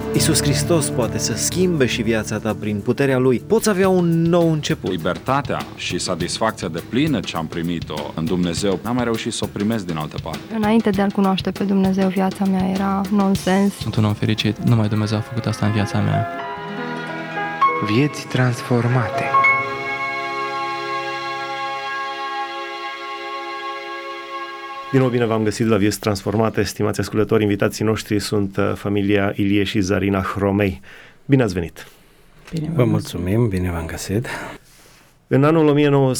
Iisus Hristos poate să schimbe și viața ta prin puterea Lui. Poți avea un nou început. Libertatea și satisfacția deplină ce am primit-o în Dumnezeu, n-am mai reușit să o primesc din altă parte. Înainte de a-L cunoaște pe Dumnezeu, viața mea era nonsens. Sunt un om fericit, numai Dumnezeu a făcut asta în viața mea. Vieți transformate. Din nou bine v-am găsit la Vieți Transformate, stimați ascultători. Invitații noștri sunt familia Ilie și Zarina Hromei. Bine ați venit! Bine, vă mulțumim, bine v-am găsit! În anul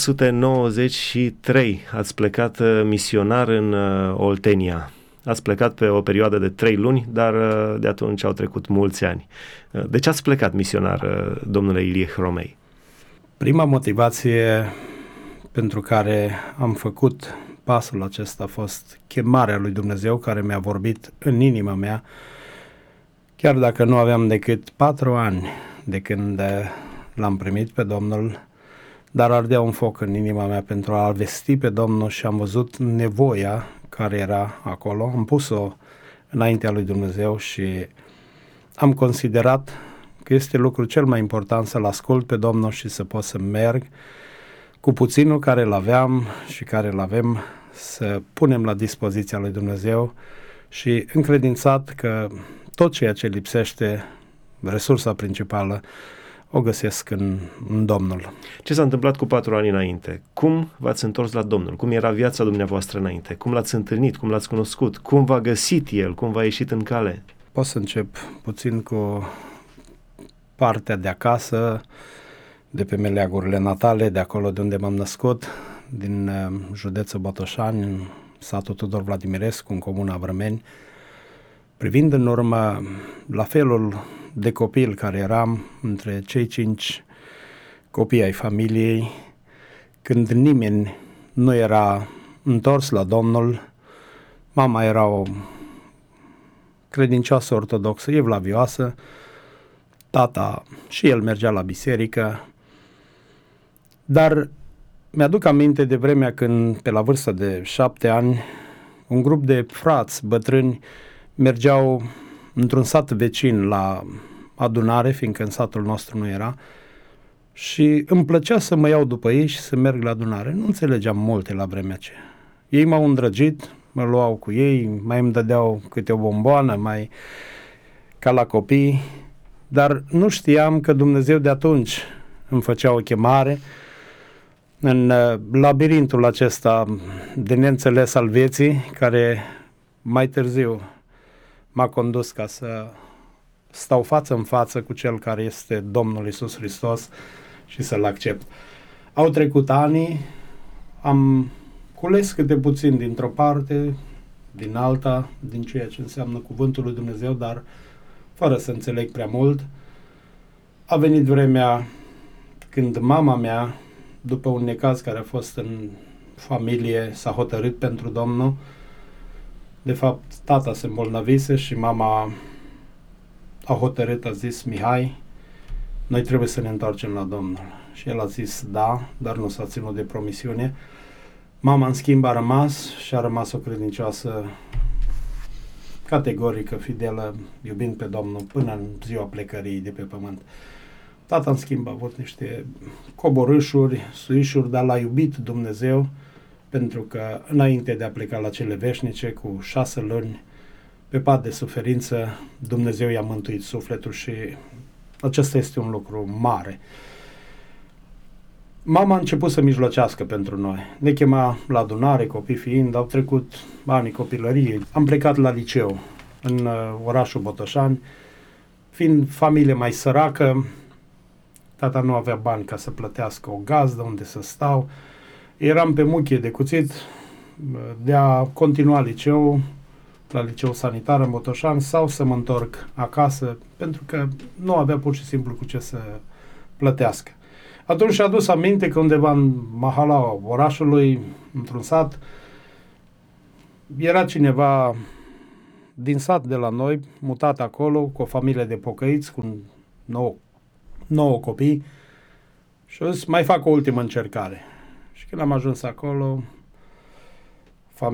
1993 ați plecat misionar în Oltenia. Ați plecat pe o perioadă de 3 luni, dar de atunci au trecut mulți ani. De ce ați plecat misionar, domnule Ilie Hromei? Prima motivație pentru care am făcut pasul acesta a fost chemarea lui Dumnezeu care mi-a vorbit în inima mea, chiar dacă nu aveam decât 4 ani de când l-am primit pe Domnul, dar ardea un foc în inima mea pentru a-L vesti pe Domnul și am văzut nevoia care era acolo. Am pus-o înaintea lui Dumnezeu și am considerat că este lucrul cel mai important să-L ascult pe Domnul și să pot să merg cu puținul care îl aveam și care îl avem, să punem la dispoziția lui Dumnezeu și încredințat că tot ceea ce lipsește, resursa principală, o găsesc în Domnul. Ce s-a întâmplat cu 4 ani înainte? Cum v-ați întors la Domnul? Cum era viața dumneavoastră înainte? Cum l-ați întâlnit? Cum l-ați cunoscut? Cum v-a găsit El? Cum v-a ieșit în cale? Pot să încep puțin cu partea de acasă, de pe meleagurile natale, de acolo de unde m-am născut, din județul Botoșani, în satul Tudor Vladimirescu, în comuna Vrămeni. Privind în urmă la felul de copil care eram între cei 5 copii ai familiei, când nimeni nu era întors la Domnul, mama era o credincioasă ortodoxă, evlavioasă, tata și el mergea la biserică, dar mi-aduc aminte de vremea când, pe la vârsta de 7 ani, un grup de frați bătrâni mergeau într-un sat vecin la adunare, fiindcă în satul nostru nu era, și îmi plăcea să mă iau după ei și să merg la adunare. Nu înțelegeam multe la vremea aceea. Ei m-au îndrăgit, mă luau cu ei, mai îmi dădeau câte o bomboană, mai ca la copii, dar nu știam că Dumnezeu de atunci îmi făcea o chemare în labirintul acesta de neînțeles al vieții, care mai târziu m-a condus ca să stau față în față cu Cel care este Domnul Iisus Hristos și să-L accept. Au trecut ani, am cules câte puțin dintr-o parte, din alta, din ceea ce înseamnă cuvântul lui Dumnezeu, dar fără să înțeleg prea mult. A venit vremea când mama mea, după un necaz care a fost în familie, s-a hotărât pentru Domnul. De fapt, tata se îmbolnăvise și mama a hotărât, a zis: Mihai, noi trebuie să ne întoarcem la Domnul. Și el a zis da, dar nu s-a ținut de promisiune. Mama, în schimb, a rămas și a rămas o credincioasă categorică, fidelă, iubind pe Domnul până în ziua plecării de pe pământ. Tata, în schimb, a avut niște coborâșuri, suișuri, dar l-a iubit Dumnezeu, pentru că înainte de a pleca la cele veșnice, cu 6 luni pe pat de suferință, Dumnezeu i-a mântuit sufletul și acesta este un lucru mare. Mama a început să mijlocească pentru noi. Ne chema la adunare, copii fiind, au trecut anii copilăriei. Am plecat la liceu în orașul Botoșani, fiind familie mai săracă. Tata nu avea bani ca să plătească o gazdă unde să stau. Eram pe muchie de cuțit de a continua liceul, la liceu sanitar în Botoșani, sau să mă întorc acasă, pentru că nu avea pur și simplu cu ce să plătească. Atunci și-a adus aminte că undeva în mahala orașului, într-un sat, era cineva din sat de la noi, mutat acolo, cu o familie de pocăiți, cu 9 copii, și a zis: mai fac o ultimă încercare. Și când am ajuns acolo,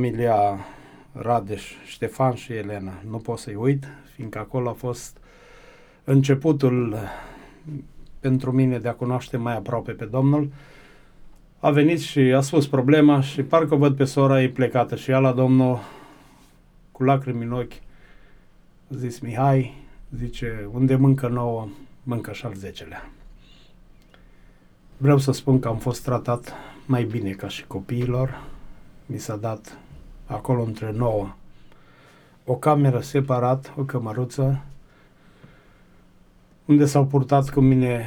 familia Radeș, Ștefan și Elena, nu pot să-i uit, fiindcă acolo a fost începutul pentru mine de a cunoaște mai aproape pe Domnul, a venit și a spus problema și parcă o văd pe sora ei plecată și ea la Domnul cu lacrimi în ochi. A zis: Mihai, zice, unde mâncă 9, mâncă și al 10-lea. Vreau să spun că am fost tratat mai bine ca și copiilor. Mi s-a dat acolo între 9 o cameră separat, o cămăruță, unde s-au purtat cu mine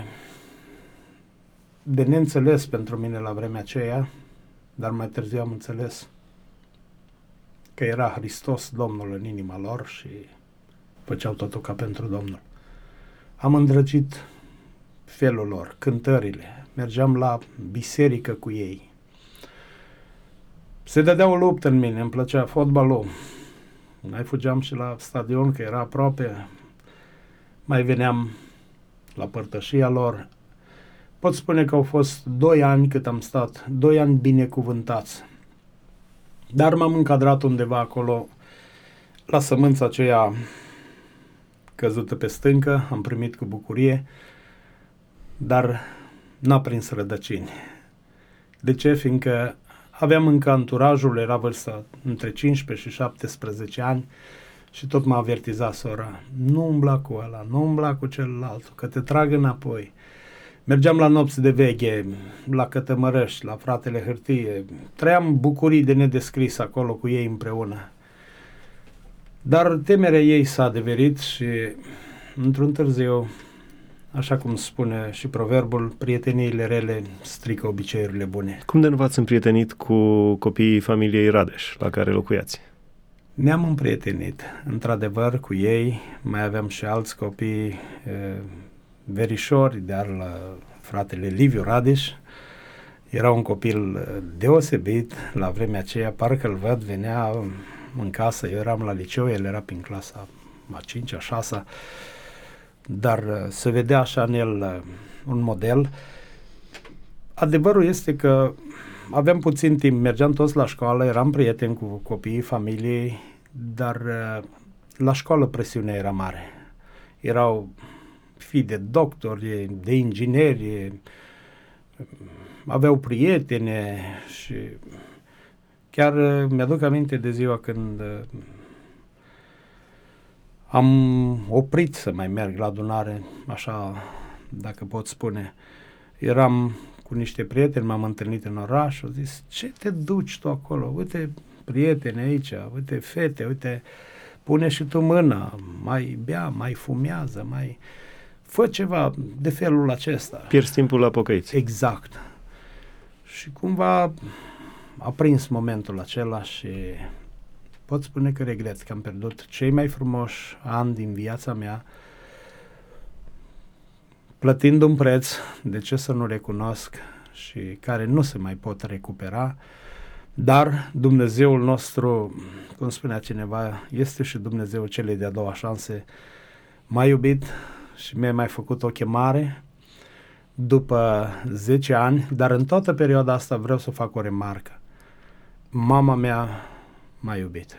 de neînțeles pentru mine la vremea aceea, dar mai târziu am înțeles că era Hristos Domnul în inima lor și făceau totul ca pentru Domnul. Am îndrăgit felul lor, cântările, mergeam la biserică cu ei. Se dădea o luptă în mine, îmi plăcea fotbalul. Mai fugeam și la stadion, că era aproape. Mai veneam la părtășia lor. Pot spune că au fost 2 ani cât am stat, 2 ani binecuvântați. Dar m-am încadrat undeva acolo, la sămânța aceea căzută pe stâncă, am primit cu bucurie, dar n-a prins rădăcini. De ce? Fiindcă aveam încă anturajul, era vârsta între 15 și 17 ani și tot m-a avertizat sora: nu umbla cu ăla, nu umbla cu celălalt, că te trag înapoi. Mergeam la nopți de veche, la Cătămărăști, la Fratele Hârtie, trăiam bucurii de nedescris acolo cu ei împreună. Dar temerea ei s-a adeverit și într-un târziu, așa cum spune și proverbul, prieteniile rele strică obiceiurile bune. Cum de nu v-ați împrietenit cu copiii familiei Radeș, la care locuiați? Ne-am împrietenit, într-adevăr, cu ei. Mai aveam și alți copii verișori, dar la fratele Liviu Radeș. Era un copil deosebit la vremea aceea, parcă îl văd, venea în casă, eu eram la liceu, el era prin clasa a 5-a, 6-a, dar se vedea așa în el un model. Adevărul este că aveam puțin timp, mergeam toți la școală, eram prieten cu copiii familiei, dar la școală presiunea era mare. Erau fii de doctori, de ingineri, aveau prietene și chiar mi-aduc aminte de ziua când am oprit să mai merg la adunare, așa, dacă pot spune. Eram cu niște prieteni, m-am întâlnit în oraș, au zis: ce te duci tu acolo? Uite prieteni aici, uite fete, uite, pune și tu mâna, mai bea, mai fumează, mai fă ceva de felul acesta. Pierzi timpul la pocăiți. Exact. Și cumva a prins momentul acela și pot spune că regret că am pierdut cei mai frumoși ani din viața mea, plătind un preț, de ce să nu recunosc, și care nu se mai pot recupera, dar Dumnezeul nostru, cum spunea cineva, este și Dumnezeul celei de-a doua șanse. M-a iubit și mi-a mai făcut o chemare după 10 ani, dar în toată perioada asta vreau să fac o remarcă. Mama mea m-a iubit.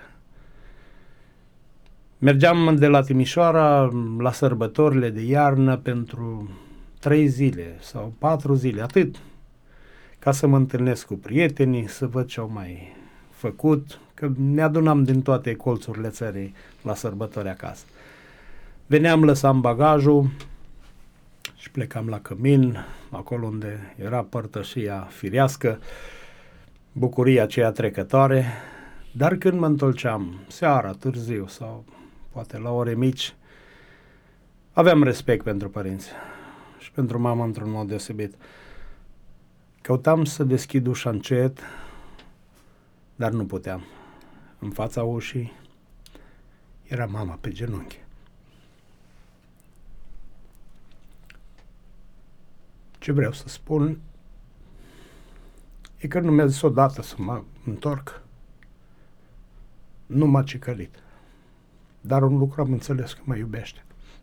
Mergeam de la Timișoara la sărbătorile de iarnă pentru 3 zile sau 4 zile, atât, ca să mă întâlnesc cu prietenii, să văd ce au mai făcut, că ne adunam din toate colțurile țării la sărbători acasă. Veneam, lăsam bagajul și plecam la cămin, acolo unde era părtășia firească, bucuria aceea trecătoare, dar când mă întorceam seara, târziu sau poate la ore mici, aveam respect pentru părinți și pentru mama într-un mod deosebit. Căutam să deschid ușa încet, dar nu puteam. În fața ușii era mama pe genunchi. Ce vreau să spun e că nu mi-a zis odată să mă întorc. Nu m-a cicălit. Dar un lucru am înțeles, că mă iubește.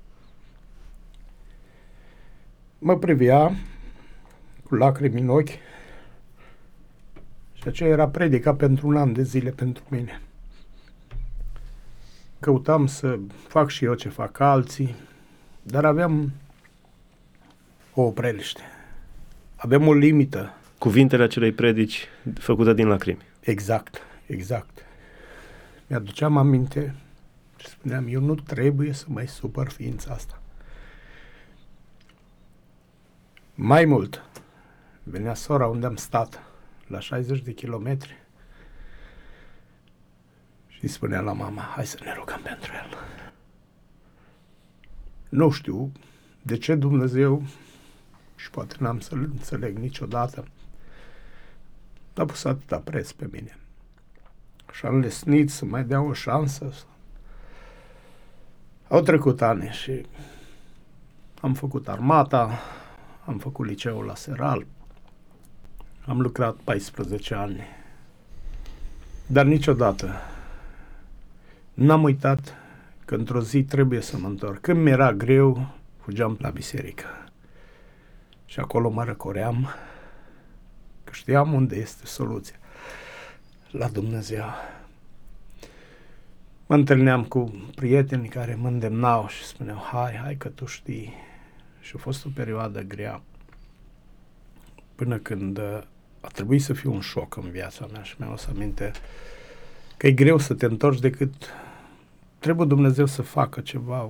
Mă privea cu lacrimi în ochi și aceea era predica pentru 1 an de zile pentru mine. Căutam să fac și eu ce fac alții, Dar aveam o opreliște. Aveam o limită. Cuvintele acelei predici făcute din lacrimi. Exact. Mi-aduceam aminte și spuneam, eu nu trebuie să mai supăr ființa asta. Mai mult, venea sora unde am stat, la 60 de kilometri, și spunea la mama, hai să ne rugăm pentru el. Nu știu de ce Dumnezeu, și poate n-am să-l înțeleg niciodată, a pus atâta preț pe mine. Și am lesnit să mai dea o șansă. Au trecut ani și am făcut armata, am făcut liceul la Seral, am lucrat 14 ani, dar niciodată n-am uitat că într-o zi trebuie să mă întorc. Când mi-era greu, fugeam la biserică și acolo mă răcoream, că știam unde este soluția, la Dumnezeu. Mă întâlneam cu prieteni care mă îndemnau și spuneau, hai că tu știi. Și a fost o perioadă grea, până când a trebuit să fie un șoc în viața mea și mi-am adus aminte că e greu să te întorci, decât trebuie Dumnezeu să facă ceva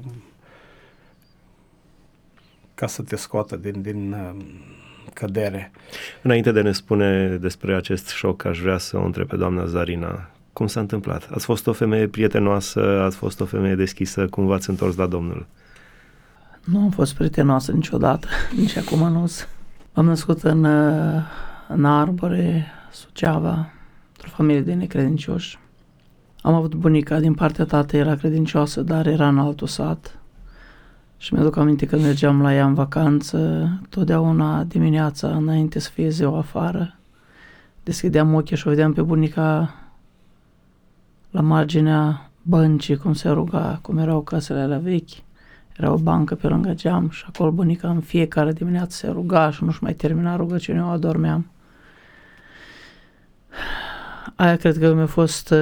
ca să te scoată din cădere. Înainte de a ne spune despre acest șoc, aș vrea să o întreb pe doamna Zarina. Cum s-a întâmplat? Ați fost o femeie prietenoasă, ați fost o femeie deschisă, cum v-ați întors la Domnul? Nu am fost prietenoasă niciodată, nici acum nu. M-am născut în Arbore, Suceava, într-o familie de necredincioși. Am avut bunica din partea tatei, era credincioasă, dar era în altul sat. Și mi-aduc aminte că mergeam la ea în vacanță, totdeauna dimineața, înainte să fie ziua afară, deschideam ochii și o vedeam pe bunica la marginea băncii, cum se ruga, cum erau casele alea vechi. Era o bancă pe lângă geam și acolo bunica în fiecare dimineață se ruga și nu-și mai termina rugăciunea, o adormeam. Aia cred că mi-a fost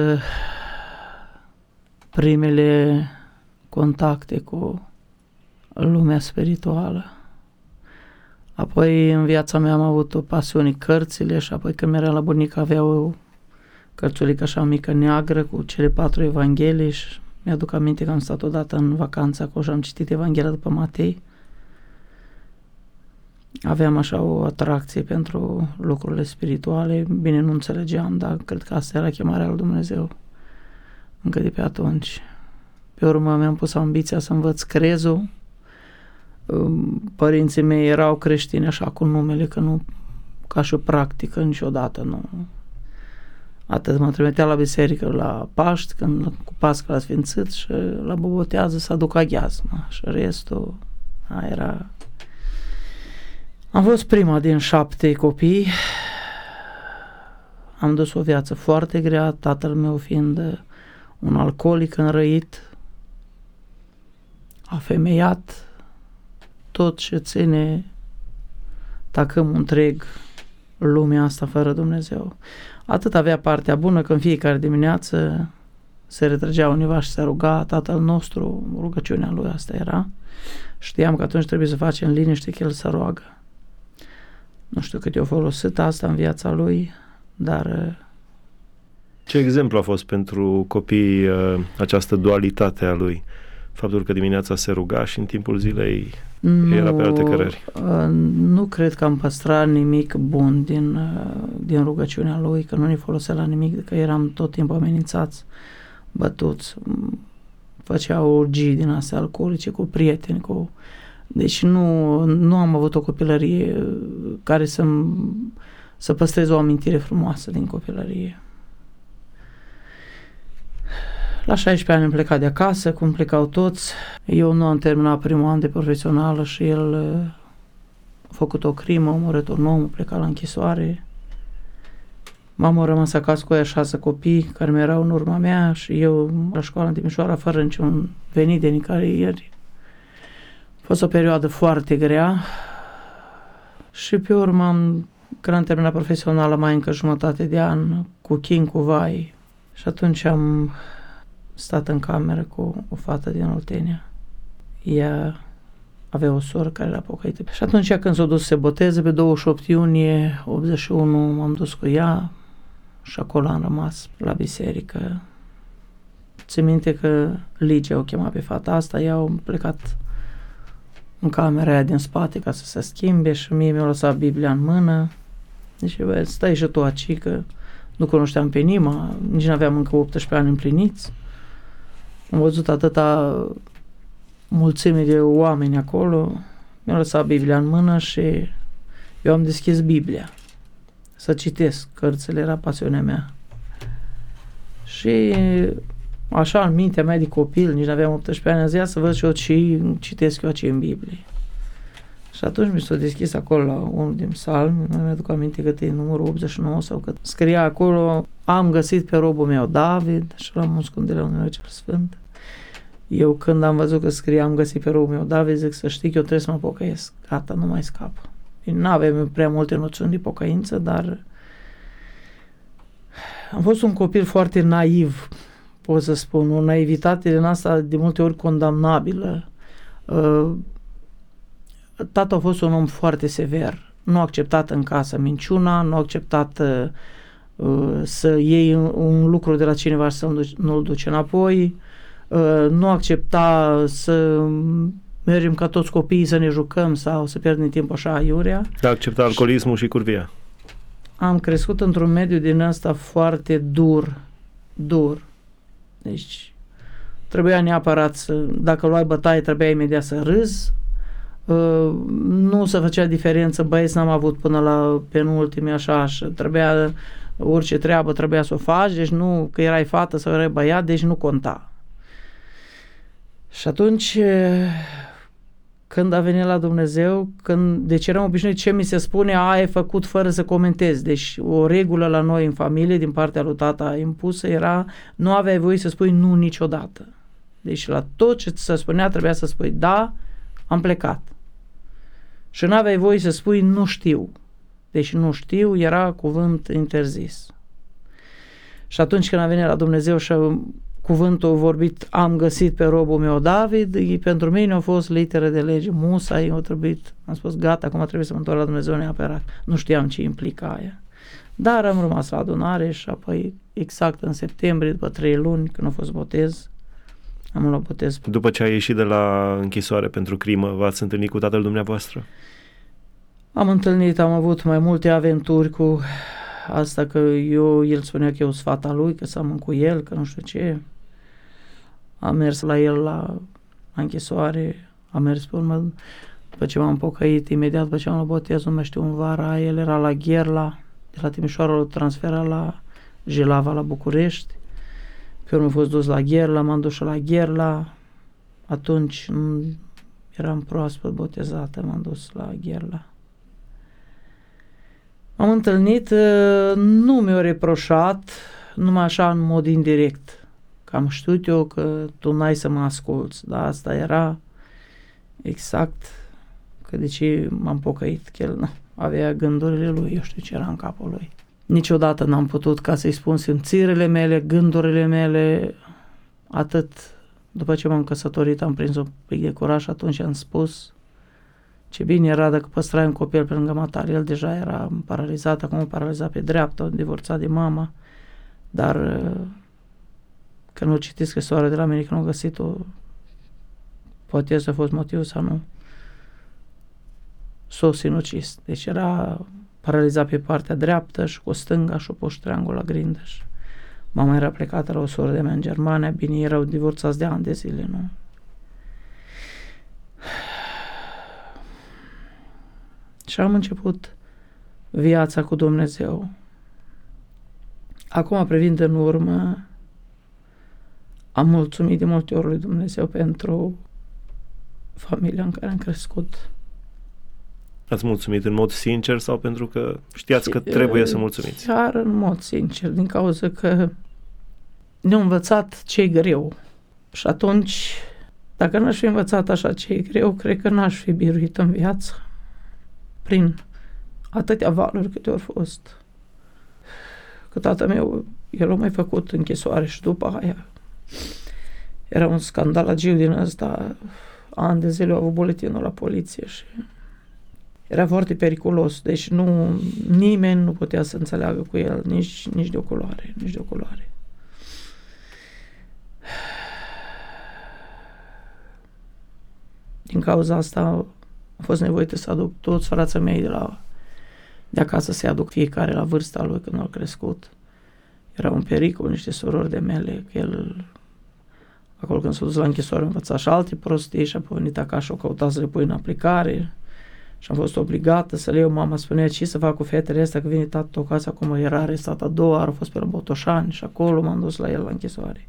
primele contacte cu lumea spirituală. Apoi în viața mea am avut o pasiune, cărțile, și apoi când meream la bunica avea o cărțulică așa mică neagră cu cele 4 evanghelii și mi-aduc aminte că am stat odată în vacanță acolo și am citit Evanghelia după Matei. Aveam așa o atracție pentru lucrurile spirituale, bine, nu înțelegeam, dar cred că asta era chemarea lui Dumnezeu încă de pe atunci. Pe urmă mi-am pus ambiția să învăț crezul. Părinții mei erau creștini așa cu numele, că nu ca și o practică niciodată, nu. Atât mă trimitea la biserică la Paști, când cu Pasca la Sfințit, și la bobotează să aduc aghiazmă și restul era... Am fost prima din 7 copii, am dus o viață foarte grea, tatăl meu fiind un alcoolic înrăit, afemeiat, tot ce ține tacâmul întreg lumea asta fără Dumnezeu. Atât avea partea bună că în fiecare dimineață se retrăgea univa și se ruga Tatăl nostru, rugăciunea lui asta era. Știam că atunci trebuie să facem liniște, că el se roagă. Nu știu cât i-a folosit asta în viața lui, dar... Ce exemplu a fost pentru copii această dualitate a lui? Faptul că dimineața se ruga și în timpul zilei era pe alte cărări. Nu cred că am păstrat nimic bun din rugăciunea lui, că nu ne folosea la nimic, că eram tot timpul amenințați, bătuți, făceau orgii din astea alcoolice cu prieteni, deci nu am avut o copilărie care să păstrez o amintire frumoasă din copilărie. La 16 ani am plecat de acasă, cum plecau toți. Eu nu am terminat primul an de profesională și el a făcut o crimă, a omorât un om, a plecat la închisoare. Mama a rămas acasă cu 6 copii care mi erau în urma mea și eu la școală în Timișoara fără niciun venit de nicăieri. A fost o perioadă foarte grea și pe urmă, când am terminat profesională, mai încă jumătate de an, cu chin, cu vai, și atunci am stat în cameră cu o fată din Oltenia. Ea avea o soră care era pocăită. Și atunci când s-a dus să se boteze, pe 28 iunie 81, m-am dus cu ea și acolo am rămas la biserică. Țin minte că Ligia o chema pe fata asta, ea a plecat în camera aia din spate ca să se schimbe și mie mi-a lăsat Biblia în mână. Deci, bă, stai și tu aici, că nu cunoșteam pe nimeni, nici n-aveam încă 18 ani împliniți. Am văzut atâta mulțime de oameni acolo, mi-a lăsat Biblia în mână și eu am deschis Biblia să citesc cărțile, era pasiunea mea. Și așa, în mintea mea de copil, nici n-aveam 18 ani, am zis, să văd și eu ce citesc eu aici în Biblie. Și atunci mi s-a deschis acolo la unul din psalmi, nu mi-aduc aminte că e numărul 89 sau că scria acolo, am găsit pe robul meu David și l-am ascunde la Dumnezeu cel Sfânt. Eu când am văzut că scria, am găsit pe robul meu David, zic să știi că eu trebuie să mă pocăiesc. Gata, nu mai scap. Nu aveam prea multe noțiuni de pocăință, dar am fost un copil foarte naiv, pot să spun, o naivitate din asta de multe ori condamnabilă. Tata a fost un om foarte sever, nu a acceptat în casă minciuna, nu a acceptat să iei un lucru de la cineva și să nu-l duci înapoi, nu accepta să mergem ca toți copiii să ne jucăm sau să pierdem timp așa aiurea. A acceptat alcoolismul și curvia. Am crescut într-un mediu din ăsta foarte dur. Deci trebuia neapărat să, dacă luai bătaie, trebuia imediat să râzi. Nu se făcea diferență, băieți n-am avut până la penultimi, așa, și trebuia, orice treabă trebuia să o faci, deci nu că erai fată sau erai băiat, deci nu conta. Și atunci, când a venit la Dumnezeu, deci eram obișnuit ce mi se spune, ai făcut fără să comentezi. Deci o regulă la noi în familie, din partea lui tata impusă, era nu aveai voie să spui nu niciodată. Deci la tot ce ți se spunea trebuia să spui da, am plecat. Și nu aveai voie să spui nu știu. Deci nu știu era cuvânt interzis. Și atunci când a venit la Dumnezeu și cuvântul vorbit, am găsit pe robul meu David, pentru mine a fost literă de lege, musai, am spus gata, acum trebuie să mă întorc la Dumnezeu neapărat. Nu știam ce implica aia. Dar am rămas la adunare și apoi exact în septembrie, după 3 luni, când a fost botez, am luat botez. După ce ai ieșit de la închisoare pentru crimă, v-ați întâlnit cu tatăl dumneavoastră? Am avut mai multe aventuri cu asta, că el spunea că eu sunt fata lui, că seamăn cu el, că nu știu ce. Am mers la el la închisoare, am mers pe urmă, după ce m-am pocăit, imediat după ce am luat botezul, nu mai știu, în vara, el era la Gherla, de la Timișoara l-a transferat la Jilava, la București. Pe urmă a fost dus la Gherla, m-am dus la Gherla, atunci eram proaspăt botezată, m-am dus la Gherla. M-am întâlnit, nu mi-a reproșat, numai așa în mod indirect, că am știut eu că tu n-ai să mă asculți, dar asta era exact că de ce m-am pocăit, că el avea gândurile lui, eu știu ce era în capul lui. Niciodată n-am putut ca să-i spun simțirile mele, gândurile mele, atât. După ce m-am căsătorit am prins un pic de curaj și atunci am spus ce bine era dacă păstrai un copil pe lângă matare. El deja era paralizat, acum paralizat pe dreapta, divorțat de mama, dar că nu citiți scrisoarea de la mine, că nu a găsit-o, poate să a fost motivul sau nu, s-o sinucis. Deci era paralizat pe partea dreaptă și cu stânga și-o pus triangul la grindă. Mama era plecată la o soră de mea în Germania, bine, erau divorțați de ani de zile, nu? Și am început viața cu Dumnezeu. Acum, privind în urmă, am mulțumit de multe ori lui Dumnezeu pentru familia în care am crescut. Ați mulțumit în mod sincer sau pentru că știați că trebuie să mulțumiți? Chiar în mod sincer, din cauza că ne-au învățat ce e greu. Și atunci, dacă n-aș fi învățat așa ce e greu, cred că n-aș fi biruit în viață. Prin atâtea valuri câte au fost. Că tatăl meu, el a mai făcut închisoare și după aia era un scandal agiu din ăsta, ani de zile au avut buletinul la poliție și era foarte periculos, deci nimeni nu putea să înțeleagă cu el, nici de o culoare, nici de o culoare. Din cauza asta am fost nevoită să aduc toți frații mei de acasă, să-i aduc fiecare la vârsta lui când au crescut. Era un pericol, niște surori de mele, că el, acolo când s-a dus la închisoare, învăța și alte prostii și a venit acasă și o căuta să le pui în aplicare și am fost obligată să le iau. Mama spunea, ce să fac cu fetele astea, că vine tată acasă, acum era arestat a doua oară, a fost pe la Botoșani și acolo m-am dus la el la închisoare.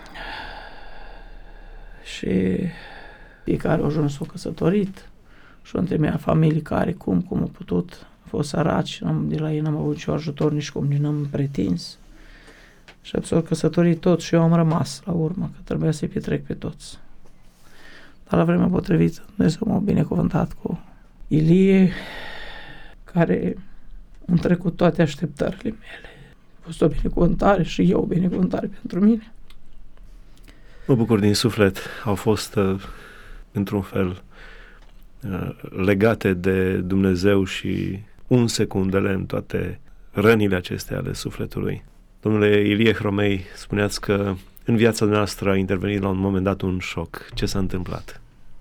Și fiecare a ajuns, s-a căsătorit și între mea familii care, cum au putut, au fost săraci, de la ei n-am avut nicio ajutor, nici cum, nici n-am pretins. Și s-au căsătorit toți și eu am rămas la urmă, că trebuia să-i petrec pe toți. Dar la vremea potrivită, Dumnezeu m-a binecuvântat cu Ilie, care a trecut toate așteptările mele. A fost o binecuvântare și eu o binecuvântare pentru mine. Mă bucur din suflet. Au fost, într-un fel, legate de Dumnezeu și secundele în toate rănile acestea ale sufletului. Domnule Ilie Hromei, spuneați că în viața noastră a intervenit la un moment dat un șoc. Ce s-a întâmplat?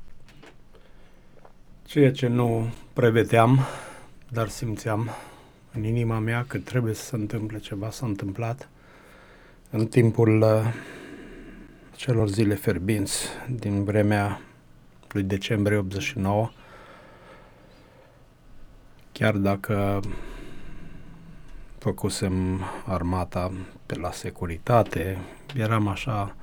Ceea ce nu prevedeam, dar simțeam în inima mea că trebuie să se întâmple ceva, s-a întâmplat în timpul celor zile fierbinți din vremea lui decembrie 89. Chiar dacă făcusem armata pe la securitate, eram așa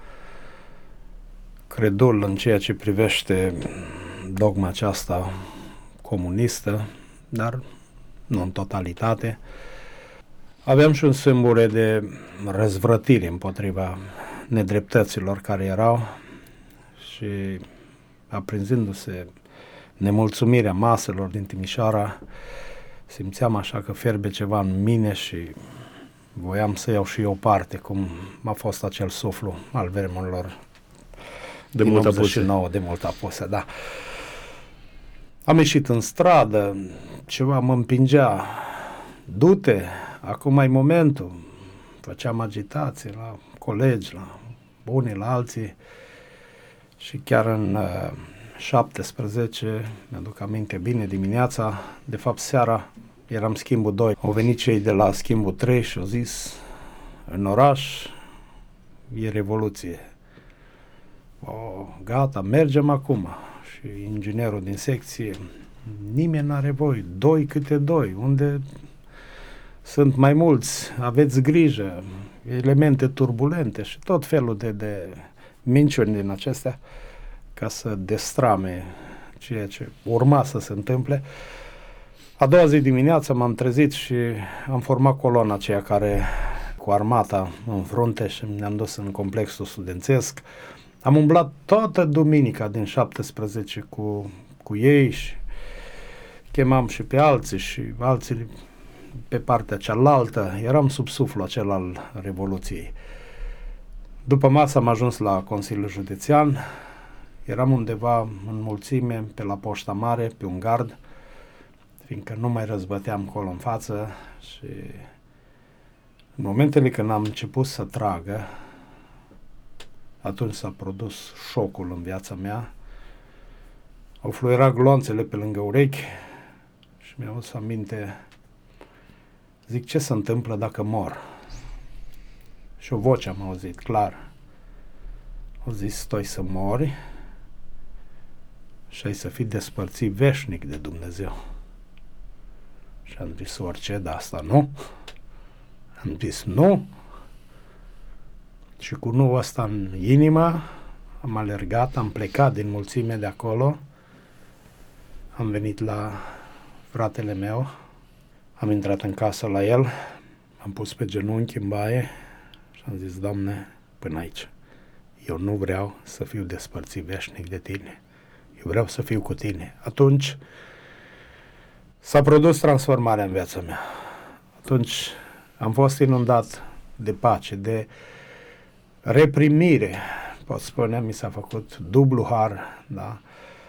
credul în ceea ce privește dogma aceasta comunistă, dar nu în totalitate. Aveam și un sâmbure de răzvrătire împotriva nedreptăților care erau și aprinzându-se nemulțumirea maselor din Timișoara, simțeam așa că fierbe ceva în mine și voiam să iau și eu parte, cum a fost acel suflu al vremurilor de mult apuse. De mult apuse, da. Am ieșit în stradă, ceva mă împingea, du-te, acum e momentul. Făceam agitație la colegi, la unii, la alții și chiar în 17, mi-aduc aminte bine, dimineața, de fapt seara, eram schimbul 2. Au venit cei de la schimbul 3 și au zis, în oraș e revoluție. Gata, mergem acum. Și inginerul din secție, nimeni n-are voie, 2 câte 2, unde sunt mai mulți, aveți grijă, elemente turbulente și tot felul de minciuni din acestea ca să destrame ceea ce urma să se întâmple. A doua zi dimineața m-am trezit și am format coloana aceea care cu armata în frunte și ne-am dus în complexul studențesc. Am umblat toată duminica din 17 cu ei și chemam și pe alții și alții pe partea cealaltă. Eram sub suflul acela al Revoluției. După masă am ajuns la Consiliul Județean. Eram undeva în mulțime pe la Poșta Mare, pe un gard, fiindcă nu mai răzbăteam acolo în față și în momentele când am început să tragă, atunci s-a produs șocul în viața mea. Au fluierat gloanțele pe lângă urechi și mi-au adus aminte, zic, ce se întâmplă dacă mor? Și o voce am auzit, clar. Au zis, stoi să mori și ai să fii despărțit veșnic de Dumnezeu. Și am zis, orice, dar asta nu. Am zis, nu. Și cu nu ăsta în inimă, am alergat, am plecat din mulțime de acolo, am venit la fratele meu, am intrat în casă la el, am pus pe genunchi în baie și am zis, Doamne, până aici. Eu nu vreau să fiu despărțit veșnic de Tine. Eu vreau să fiu cu Tine. Atunci s-a produs transformarea în viața mea. Atunci am fost inundat de pace, de reprimire. Pot spune, mi s-a făcut dublu har, da?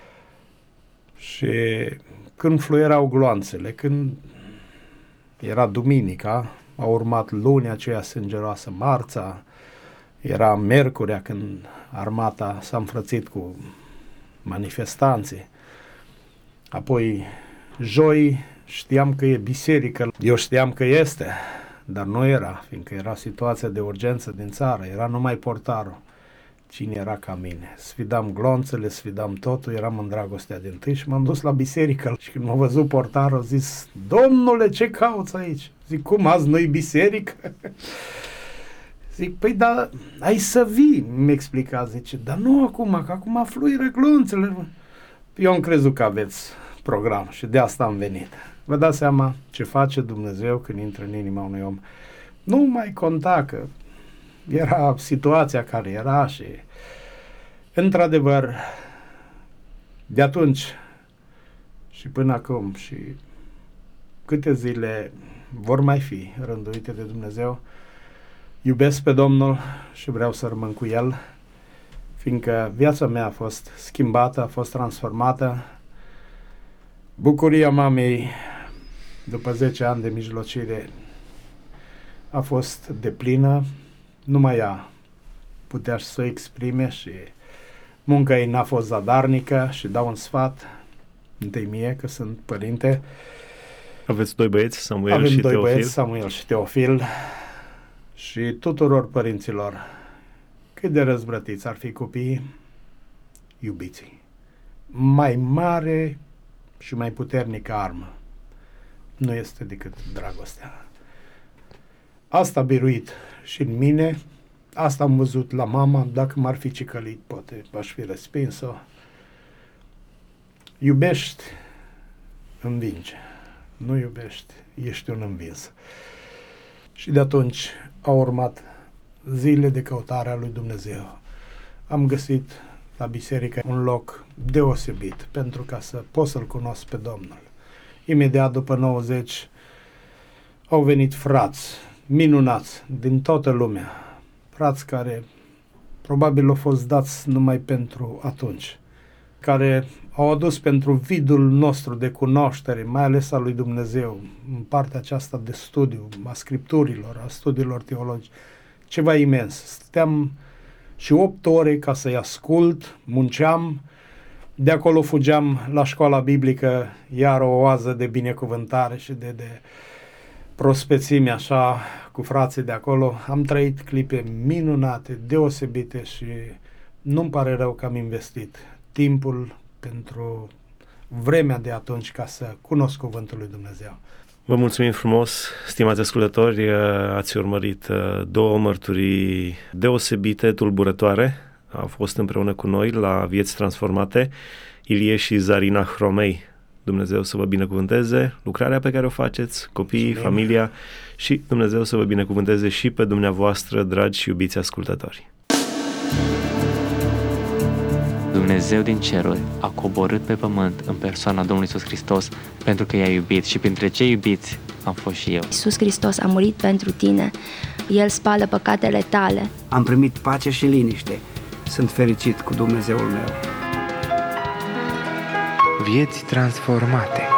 Și când fluierau gloanțele, când era duminica, a urmat lunea aceea sângeroasă, marța, era miercurea când armata s-a înfrățit cu manifestanții. Apoi, joi, știam că e biserică, eu știam că este, dar nu era, fiindcă era situația de urgență din țară, era numai portarul. Cine era ca mine? Sfidam glonțele, sfidam totul, eram în dragostea dintâi și m-am dus la biserică. Și când m-a văzut portarul, a zis: Domnule, ce cauți aici? Zic: cum, azi nu-i biserică? Zic: păi da, ai să vii, mi explica, zice, dar nu acum, că acum fluieră glonțele. Eu am crezut că aveți program și de asta am venit. Vă dați seama ce face Dumnezeu când intră în inima unui om. Nu mai conta că era situația care era și, într-adevăr, de atunci și până acum și câte zile vor mai fi rânduite de Dumnezeu, iubesc pe Domnul și vreau să rămân cu El, fiindcă viața mea a fost schimbată, a fost transformată. Bucuria mamei după 10 ani de mijlocire a fost deplină, numai ea putea să o exprime și munca ei n-a fost zadarnică și dau un sfat, întâi mie, că sunt părinte. Aveți 2 băieți, Samuel Avem și 2 Teofil. băieți, Samuel și Teofil, și tuturor părinților, cât de răzbrătiți ar fi copiii, iubiți-i. Mai mare și mai puternică armă nu este decât dragostea. Asta a biruit și în mine, asta am văzut la mama, dacă m-ar fi cicălit, poate aș fi respins-o. Iubești, învinge. Nu iubești, ești un învins. Și de atunci au urmat zile de căutare a lui Dumnezeu. Am găsit la biserică un loc deosebit pentru ca să pot să-L cunosc pe Domnul. Imediat după 90 au venit frați minunați din toată lumea, frați care probabil au fost dați numai pentru atunci, care au adus pentru vidul nostru de cunoaștere, mai ales a lui Dumnezeu, în partea aceasta de studiu, a scripturilor, a studiilor teologice, ceva imens. Stăteam și 8 ore ca să-i ascult, munceam, de acolo fugeam la școala biblică, iar o oază de binecuvântare și de prospețime așa cu frații de acolo. Am trăit clipe minunate, deosebite și nu-mi pare rău că am investit timpul pentru vremea de atunci ca să cunosc cuvântul lui Dumnezeu. Vă mulțumim frumos, stimați ascultători, ați urmărit 2 mărturii deosebite, tulburătoare. Au fost împreună cu noi la Vieți Transformate, Ilie și Zarina Hromei. Dumnezeu să vă binecuvânteze lucrarea pe care o faceți, copiii, familia, și Dumnezeu să vă binecuvânteze și pe dumneavoastră, dragi și iubiți ascultători. Dumnezeu din ceruri a coborât pe pământ în persoana Domnului Iisus Hristos pentru că i-a iubit și printre cei iubiți am fost și eu. Iisus Hristos a murit pentru tine, El spală păcatele tale. Am primit pace și liniște, sunt fericit cu Dumnezeul meu. Vieți transformate.